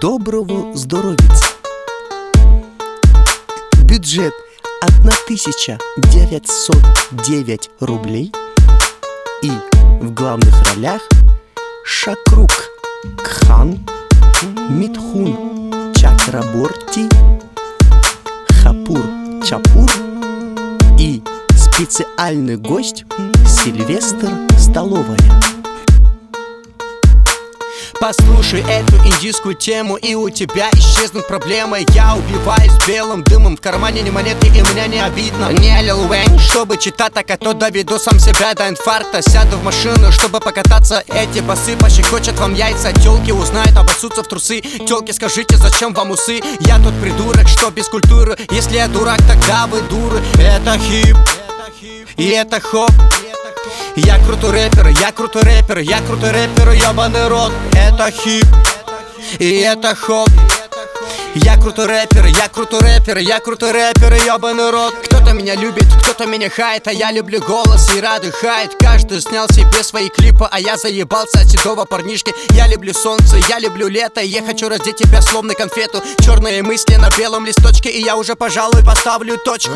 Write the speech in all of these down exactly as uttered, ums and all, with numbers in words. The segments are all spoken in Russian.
доброго здоровица. Бюджет тысяча девятьсот девять рублей. И в главных ролях Шакрук Кхан, Митхун Чакраборти, Хапур Чапур и специальный гость Сильвестр Столовая. Послушай эту индийскую тему, и у тебя исчезнут проблемы. Я убиваюсь белым дымом, в кармане не монеты, и мне не обидно. Не Лил Уэйн, чтобы читать, так а то доведу сам себя до инфаркта. Сяду в машину, чтобы покататься. Эти басы пощекочут вам яйца. Тёлки узнают, обоссутся в трусы. Тёлки, скажите, зачем вам усы? Я тот придурок, что без культуры. Если я дурак, тогда вы дуры. Это хип, и это хоп. Я крутой рэпер, я крутой рэпер, я крутой рэпер, ёбаный рот. Это хип, и это хоп. Я крутой рэпер, я крутой рэпер, я крутой рэпер, ёбаный рот. Кто-то меня любит, кто-то меня хает, а я люблю голос и рады хайт. Каждый снял себе свои клипы, а я заебался от седого парнишки. Я люблю солнце, я люблю лето, я хочу раздеть тебя словно конфету. Черные мысли на белом листочке, и я уже, пожалуй, поставлю точку.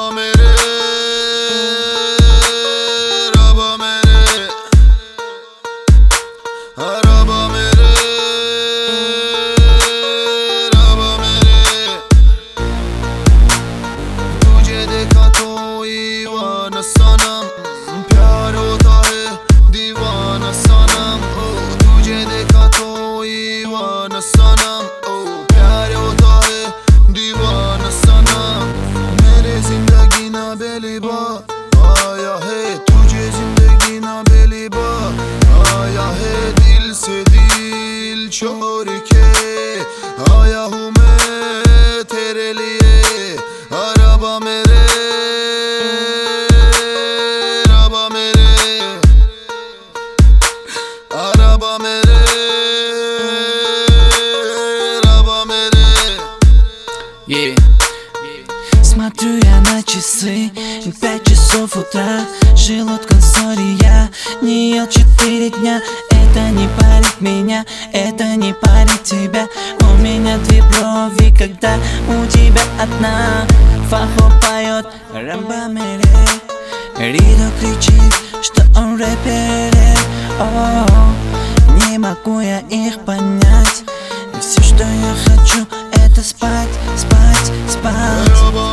आया है तुझे जिंदगी ना बेली बा आया है दिल से दिल छोड़ के आया हूँ मैं तेरे लिए रबा मेरे रबा मेरे रबा मेरे रबा मेरे yeah. Смотрю я на часы, пять часов утра, желудком сори я не ел четыре дня. Это не парит меня, это не парит тебя. У меня две брови, когда у тебя одна. Фахо поет Рамба Мере, Ридо кричит, что он рэпер. О, не могу я их понять. И все, что я хочу, это спать, спать, спать.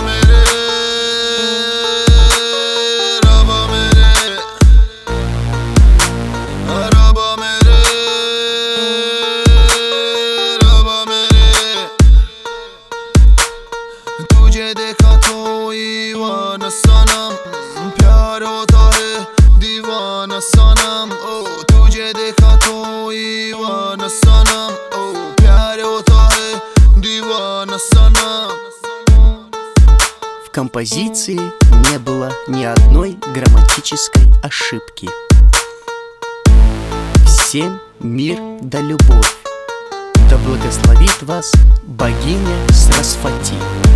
तुझे देखा तो दीवाना सनम प्यार होता है दीवाना सनम ओ तुझे देखा तो दीवाना सनम ओ प्यार होता है दीवाना सनम. В композиции не было ни одной грамматической ошибки. Всем мир да любовь. Да благословит вас богиня Сарасвати.